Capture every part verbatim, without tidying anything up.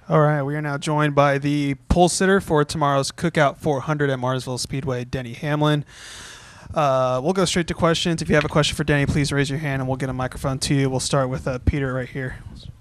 All right, we are now joined by the pole sitter for tomorrow's Cookout four hundred at Marsville Speedway, Denny Hamlin. Uh, we'll go straight to questions. If you have a question for Denny, please raise your hand and we'll get a microphone to you. We'll start with uh, Peter right here.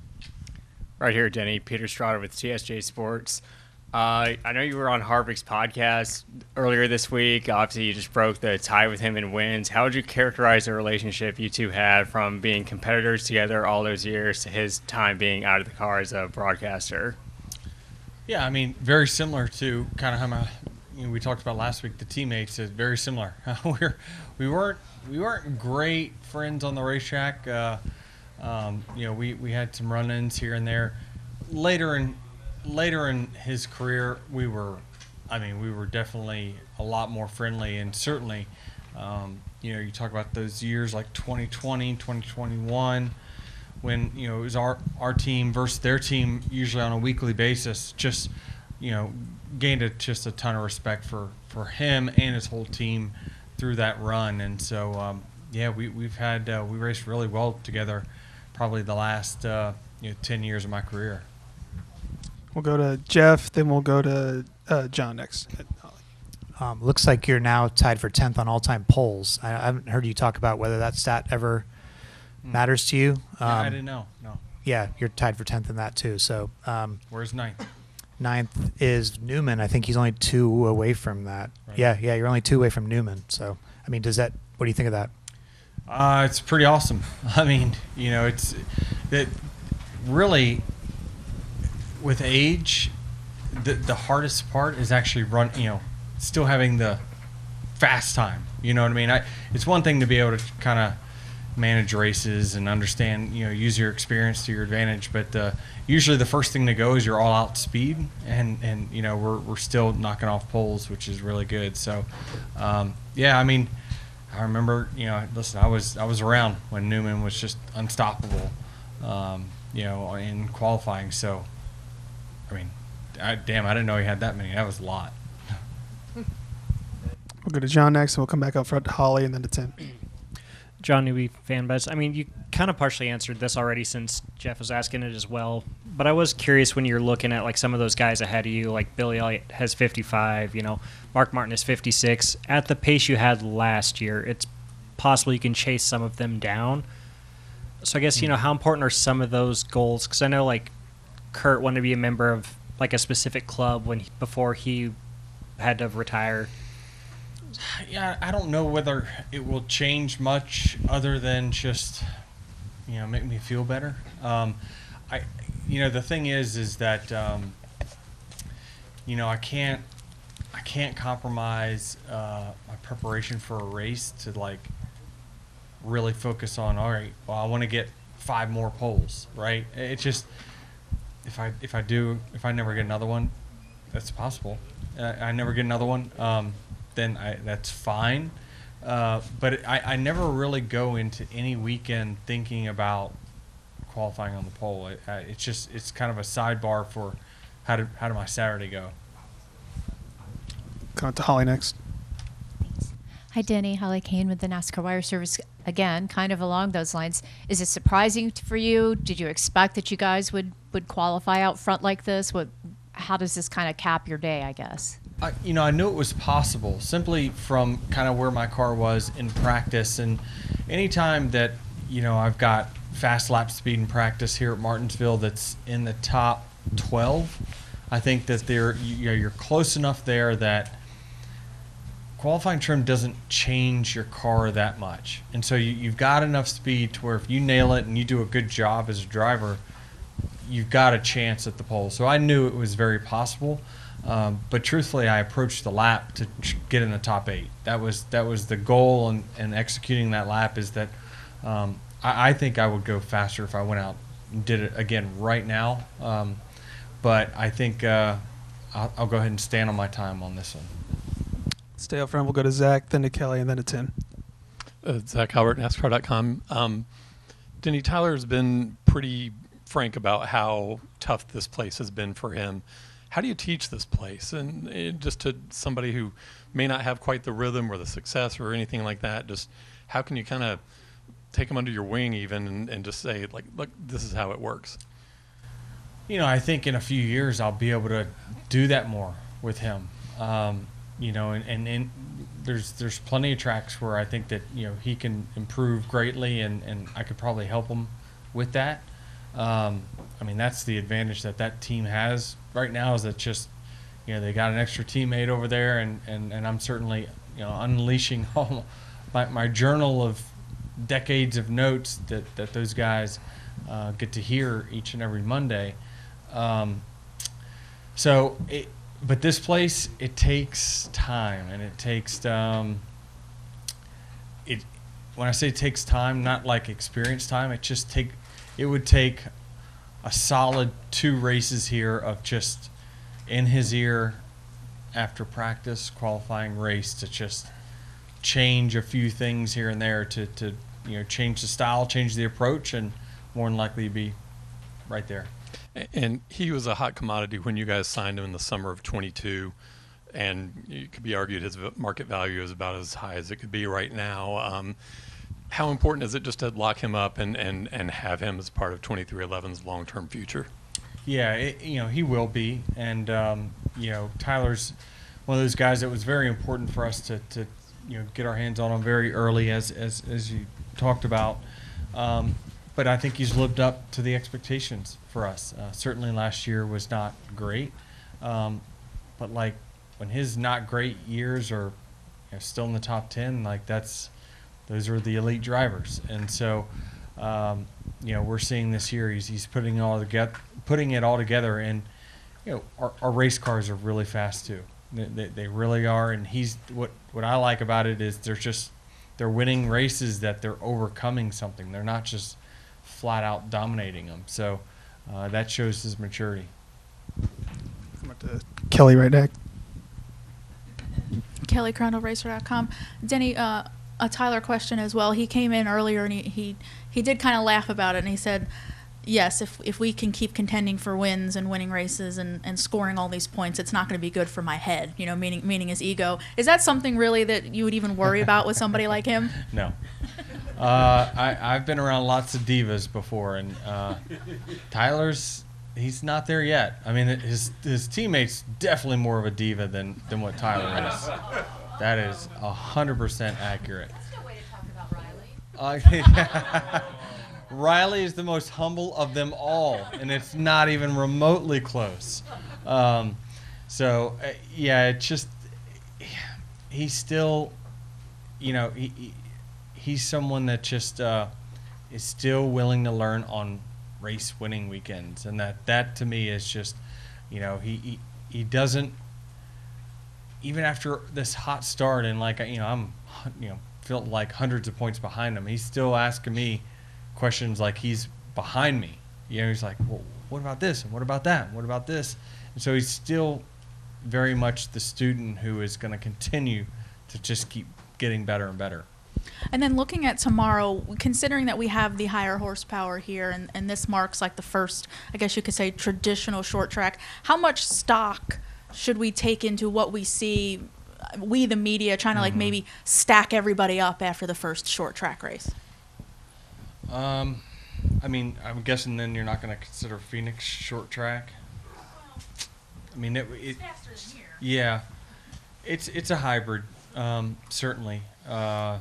Right here, Denny. Peter Strada with T S J Sports. Uh, I know you were on Harvick's podcast earlier this week. Obviously, you just broke the tie with him in wins. How would you characterize the relationship you two had from being competitors together all those years to his time being out of the car as a broadcaster? Yeah, I mean, very similar to kind of how my, you know, we talked about last week. The teammates is very similar. We're we weren't we weren't great friends on the racetrack. Uh, um, you know, we, we had some run-ins here and there. Later in later in his career, we were, I mean, we were definitely a lot more friendly, and certainly, um, you know, you talk about those years like twenty twenty, twenty twenty-one. When, you know, it was our, our team versus their team usually on a weekly basis, just, you know, gained a, just a ton of respect for, for him and his whole team through that run. And so, um, yeah, we, we've had, uh, we raced really well together probably the last, uh, you know, ten years of my career. We'll go to Jeff, then we'll go to uh, John next. Um, looks like you're now tied for tenth on all-time polls. I, I haven't heard you talk about whether that stat ever matters to you. Um, yeah, I didn't know. No. Yeah, you're tied for tenth in that too. So um, Where's ninth? Ninth is Newman. I think he's only two away from that. Right. Yeah, yeah, you're only two away from Newman. So, I mean, does that? What do you think of that? Uh, it's pretty awesome. I mean, you know, it's that really with age, the the hardest part is actually run. You know, still having the fast time. You know what I mean? I, it's one thing to be able to kind of manage races and understand, you know, use your experience to your advantage, but uh, usually the first thing to go is your all-out speed, and and you know we're we're still knocking off poles, which is really good. So, um, yeah, I mean, I remember, you know, listen, I was I was around when Newman was just unstoppable, um, you know, in qualifying. So, I mean, I, damn, I didn't know he had that many. That was a lot. We'll go to John next, and we'll come back up front to Holly and then to Tim. John Newby, fan buzz. I mean, you kind of partially answered this already since Jeff was asking it as well. But I was curious when you're looking at like some of those guys ahead of you, like Billy Elliott has fifty-five, you know, Mark Martin is fifty-six. At the pace you had last year, it's possible you can chase some of them down. So I guess, you know, how important are some of those goals? Because I know like Kurt wanted to be a member of like a specific club when he, before he had to retire. Yeah, I don't know whether it will change much other than just, you know, make me feel better. Um, I, you know, the thing is, is that, um, you know, I can't, I can't compromise uh, my preparation for a race to like really focus on. All right, well, I want to get five more poles, right? It's just if I if I do if I never get another one, that's possible. Uh, I never get another one. Um, then I, that's fine. Uh, but I, I never really go into any weekend thinking about qualifying on the pole. It, I, it's just it's kind of a sidebar for how did how did my Saturday go. Come to Holly next. Hi, Denny. Holly Kane with the NASCAR Wire Service. Again, kind of along those lines. Is it surprising for you? Did you expect that you guys would, would qualify out front like this? What? How does this kind of cap your day, I guess? I, you know, I knew it was possible simply from kind of where my car was in practice. And anytime that, you know, I've got fast lap speed in practice here at Martinsville that's in the top twelve, I think that they're, you know, you're close enough there that qualifying trim doesn't change your car that much. And so you, you've got enough speed to where if you nail it and you do a good job as a driver, you've got a chance at the pole. So I knew it was very possible. Um, but truthfully, I approached the lap to get in the top eight. That was that was the goal, and, and executing that lap is that um, I, I think I would go faster if I went out and did it again right now. Um, but I think uh, I'll, I'll go ahead and stand on my time on this one. Stay up front. We'll go to Zach, then to Kelly, and then to Tim. Uh, Zach Halbert, NASCAR dot com. Um, Denny, Tyler's been pretty frank about how tough this place has been for him. How do you teach this place? And it, just to somebody who may not have quite the rhythm or the success or anything like that, just how can you kind of take them under your wing even and, and just say, like, look, this is how it works? you know, I think in a few years I'll be able to do that more with him. Um, you know, and, and, and there's there's plenty of tracks where I think that, you know, he can improve greatly, and, and I could probably help him with that. Um, I mean, that's the advantage that that team has right now, is that just, you know, they got an extra teammate over there, and, and, and I'm certainly, you know, unleashing all my, my journal of decades of notes that, that those guys uh, get to hear each and every Monday. Um, so, it, but this place, it takes time, and it takes, um, it, when I say it takes time, not like experience time, it just take, it would take a solid two races here of just in his ear after practice, qualifying race, to just change a few things here and there to, to you know, change the style, change the approach, and more than likely be right there. And he was a hot commodity when you guys signed him in the summer of twenty-two, and it could be argued his market value is about as high as it could be right now. Um, how important is it just to lock him up and, and, and have him as part of twenty-three eleven's long-term future? Yeah, it, you know, he will be. And, um, you know, Tyler's one of those guys that was very important for us to, to you know, get our hands on him very early, as, as, as you talked about. Um, but I think he's lived up to the expectations for us. Uh, certainly last year was not great. Um, but, like, when his not great years are, you know, still in the top ten, like, that's those are the elite drivers. And so, um, you know, we're seeing this year he's, he's putting it all together, putting it all together. And, you know, our, our race cars are really fast too. They, they, they really are. And he's, what, what I like about it is they're just, they're winning races that they're overcoming something. They're not just flat out dominating them. So uh, that shows his maturity. I'm up to Kelly right next. Kelly, chrono racer dot com. Denny, uh, a Tyler question as well. He came in earlier and he, he, he did kind of laugh about it, and he said, yes, if if we can keep contending for wins and winning races and, and scoring all these points, it's not going to be good for my head, you know, meaning meaning his ego. Is that something really that you would even worry about with somebody like him? No. Uh, I, I've been around lots of divas before, and uh, Tyler's, he's not there yet. I mean, his his teammate's definitely more of a diva than, than what Tyler is. That is one hundred percent accurate. That's no way to talk about Riley. Uh, Riley is the most humble of them all, and it's not even remotely close. Um, so, uh, yeah, it's just, he's still, you know, he, he, he's someone that just uh, is still willing to learn on race winning weekends. And that, that to me is just, you know, he, he, he doesn't, even after this hot start, and like, you know, I'm, you know, felt like hundreds of points behind him, he's still asking me questions like he's behind me. You know, he's like, well, what about this? And what about that? And what about this? And so he's still very much the student who is going to continue to just keep getting better and better. And then looking at tomorrow, considering that we have the higher horsepower here, and, and this marks like the first, I guess you could say, traditional short track, how much stock should we take into what we see, we the media, trying to like Mm-hmm. maybe stack everybody up after the first short track race? Um, I mean, I'm guessing then you're not going to consider Phoenix short track. I mean, it, it faster than here. Yeah, it's it's a hybrid, um, certainly. Uh,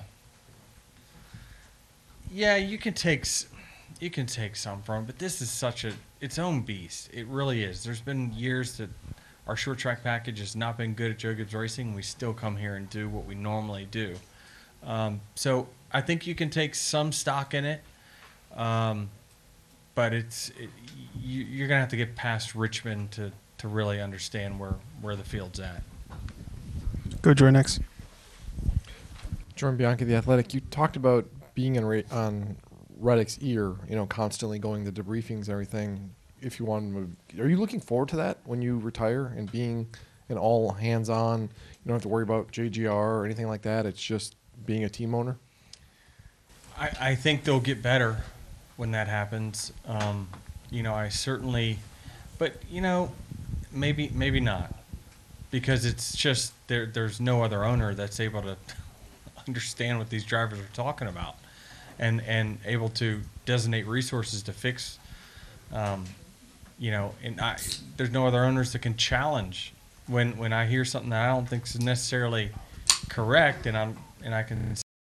yeah, you can take s- you can take some from, but this is such a its own beast. It really is. There's been years that our short track package has not been good at Joe Gibbs Racing. We still come here and do what we normally do. Um, so I think you can take some stock in it, um, but it's it, you, you're gonna have to get past Richmond to, to really understand where, where the field's at. Go Jordan next. Jordan Bianchi, The Athletic. You talked about being in Ra- on Reddick's ear, you know, constantly going to debriefings and everything. If you want to, are you looking forward to that when you retire and being an all hands on? You don't have to worry about J G R or anything like that. It's just being a team owner. I, I think they'll get better when that happens. Um, you know, I certainly, but you know, maybe maybe not, because it's just there. There's no other owner that's able to understand what these drivers are talking about, and and able to designate resources to fix, um, you know, and I, there's no other owners that can challenge when when I hear something that I don't think is necessarily correct, and I'm and I can.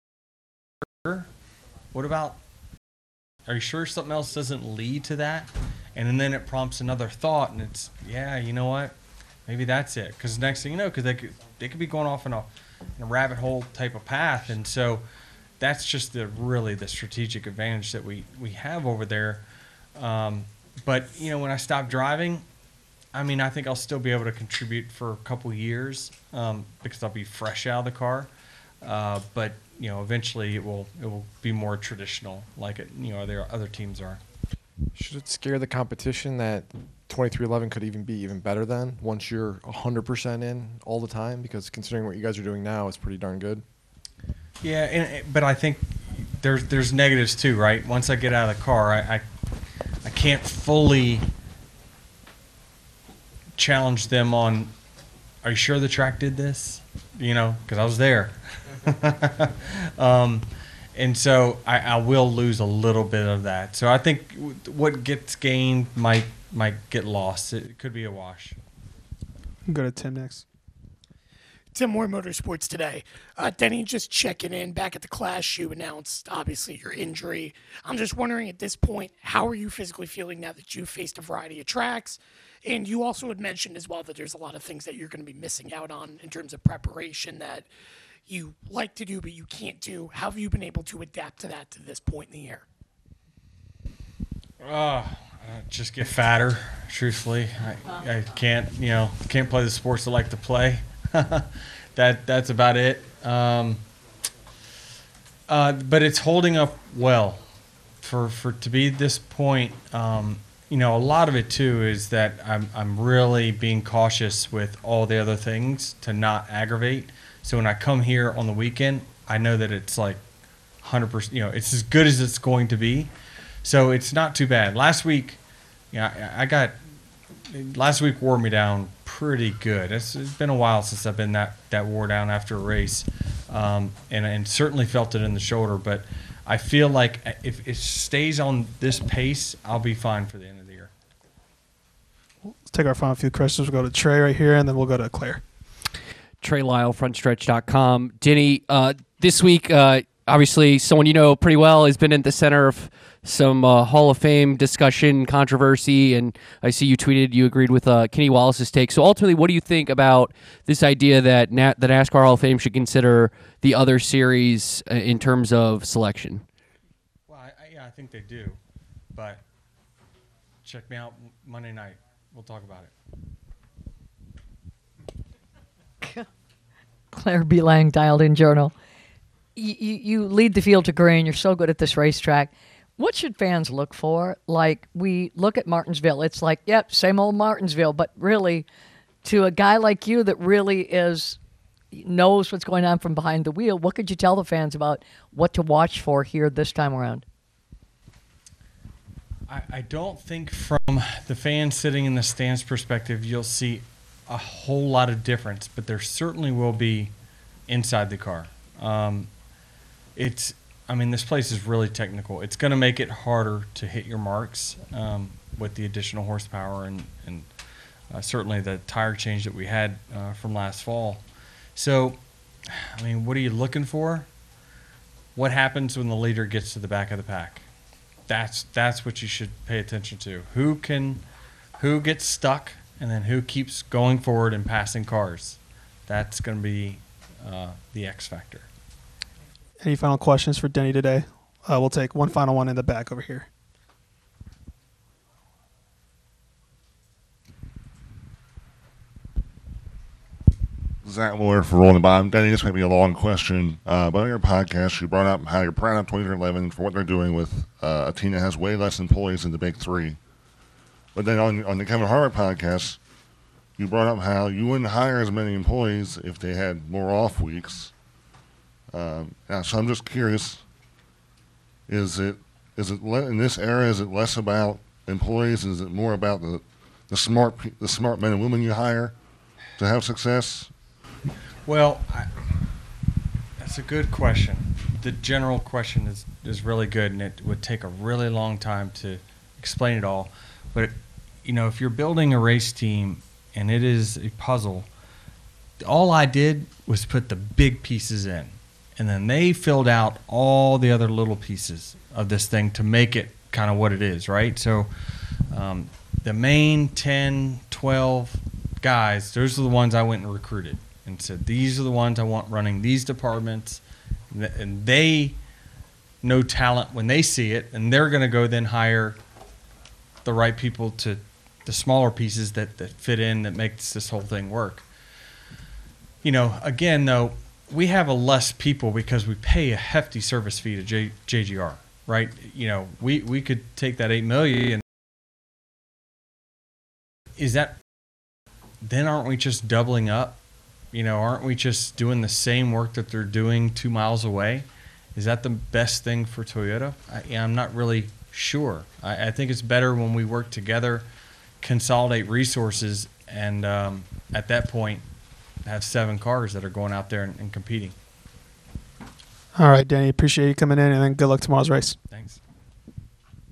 What about? Are you sure something else doesn't lead to that? And then it prompts another thought, and it's yeah, you know what? Maybe that's it. Because next thing you know, because they could they could be going off in a, in a rabbit hole type of path, and so that's just the really the strategic advantage that we we have over there. Um, but you know, when I stop driving, I mean, I think I'll still be able to contribute for a couple years um, because I'll be fresh out of the car. Uh, but you know, eventually it will it will be more traditional, like it you know there other teams are. Should it scare the competition that twenty-three eleven could even be even better then once you're one hundred percent in all the time? Because considering what you guys are doing now, it's pretty darn good. Yeah, and, but I think there's there's negatives too, right? Once I get out of the car, I I, I can't fully challenge them on, are you sure the track did this? You know, because I was there. um, and so I, I will lose a little bit of that. So I think w- what gets gained might might get lost. It could be a wash. Go to Tim next. Tim Moore, Motorsports Today. Uh, Denny, just checking in. Back at the Clash, you announced, obviously, your injury. I'm just wondering at this point, how are you physically feeling now that you've faced a variety of tracks? And you also had mentioned as well that there's a lot of things that you're going to be missing out on in terms of preparation that you like to do but you can't do. How have you been able to adapt to that to this point in the year? Uh, just get fatter, truthfully. I, I can't, you know, can't play the sports I like to play. that that's about it. Um, uh, but it's holding up well for for to be this point. Um, you know, a lot of it too is that I'm I'm really being cautious with all the other things to not aggravate. So when I come here on the weekend, I know that it's like one hundred percent. You know, it's as good as it's going to be. So it's not too bad. Last week, yeah, you know, I, I got. Last week wore me down pretty good. It's, it's been a while since I've been that, that wore down after a race, um, and and certainly felt it in the shoulder. But I feel like if it stays on this pace, I'll be fine for the end of the year. Let's take our final few questions. We'll go to Trey right here, and then we'll go to Claire. Trey Lyle, front stretch dot com. Denny, uh, this week, uh, obviously, someone you know pretty well has been at the center of some uh, Hall of Fame discussion, controversy, and I see you tweeted you agreed with uh, Kenny Wallace's take. So ultimately, what do you think about this idea that Na- the NASCAR Hall of Fame should consider the other series uh, in terms of selection? Well, I, I, yeah, I think they do, but check me out Monday night. We'll talk about it. Claire B. Lang, Dialed In Journal. You, you, you lead the field to green. You're so good at this racetrack. What should fans look for? Like, we look at Martinsville. It's like, yep, same old Martinsville. But really, to a guy like you that really is knows what's going on from behind the wheel, what could you tell the fans about what to watch for here this time around? I, I don't think from the fans sitting in the stands perspective, you'll see a whole lot of difference. But there certainly will be inside the car. Um, it's... I mean, this place is really technical. It's going to make it harder to hit your marks um, with the additional horsepower and, and uh, certainly the tire change that we had uh, from last fall. So, I mean, what are you looking for? What happens when the leader gets to the back of the pack? That's that's what you should pay attention to. Who can, who gets stuck, and then who keeps going forward and passing cars? That's going to be uh, the X factor. Any final questions for Denny today? Uh, we'll take one final one in the back over here. Zach Moore for Rolling By. Denny, this might be a long question, uh, but on your podcast, you brought up how you're proud of twenty eleven for what they're doing with uh, a team that has way less employees than the Big Three. But then on, on the Kevin Harvick podcast, you brought up how you wouldn't hire as many employees if they had more off weeks. Um, yeah, so I'm just curious, is it is it le- in this era, is it less about employees? Is it more about the, the smart pe- the smart men and women you hire to have success? Well, I, that's a good question. The general question is, is really good, and it would take a really long time to explain it all. But you know, if you're building a race team and it is a puzzle, all I did was put the big pieces in, and then they filled out all the other little pieces of this thing to make it kind of what it is, right? So um, the main ten, twelve guys, those are the ones I went and recruited and said, these are the ones I want running these departments, and they know talent when they see it, and they're going to go then hire the right people to the smaller pieces that, that fit in, that makes this whole thing work. You know, again, though, we have a less people because we pay a hefty service fee to J, JGR, right? You know, we, we could take that eight million. Is that, then aren't we just doubling up? You know, aren't we just doing the same work that they're doing two miles away? Is that the best thing for Toyota? I, I'm not really sure. I, I think it's better when we work together, consolidate resources, and um, at that point, have seven cars that are going out there and, and competing. All right, Danny, appreciate you coming in, and then good luck tomorrow's race. Thanks.